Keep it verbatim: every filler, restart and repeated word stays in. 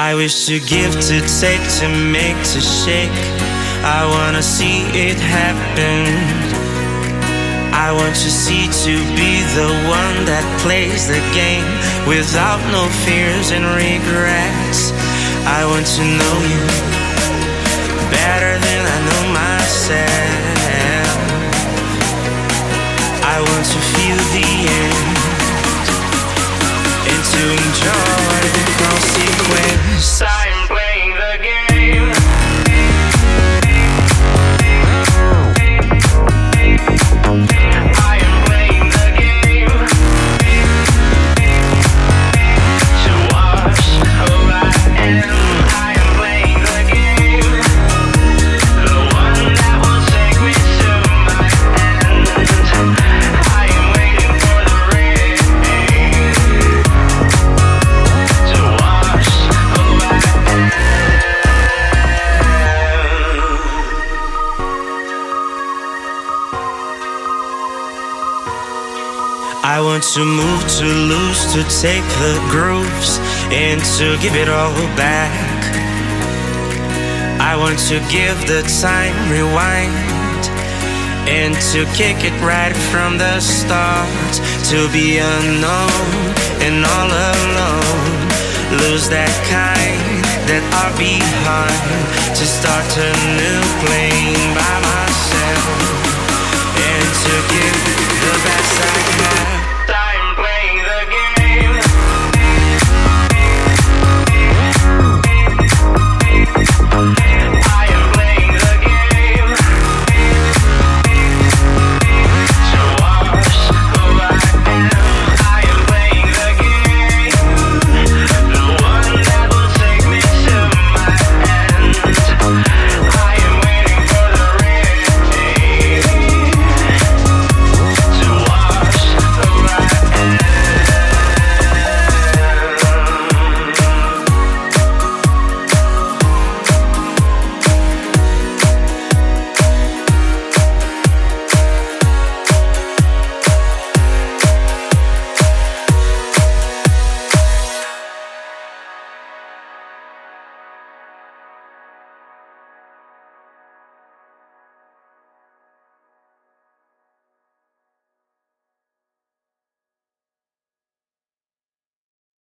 I wish to give, to take, to make, to shake. I wanna see it happen. I want to see to be the one that plays the game without no fears and regrets. I want to know you better than I know myself. I want to feel the end and to enjoy the consequence. I'm playing the game. I am playing the game to watch who I am. I am playing the game, the one that will take me to my end. I am waiting for the rain to watch who I am. I want to move, to lose, to take the grooves and to give it all back. I want to give the time rewind and to kick it right from the start. To be unknown and all alone, lose that kind that are behind, to start a new plane by myself.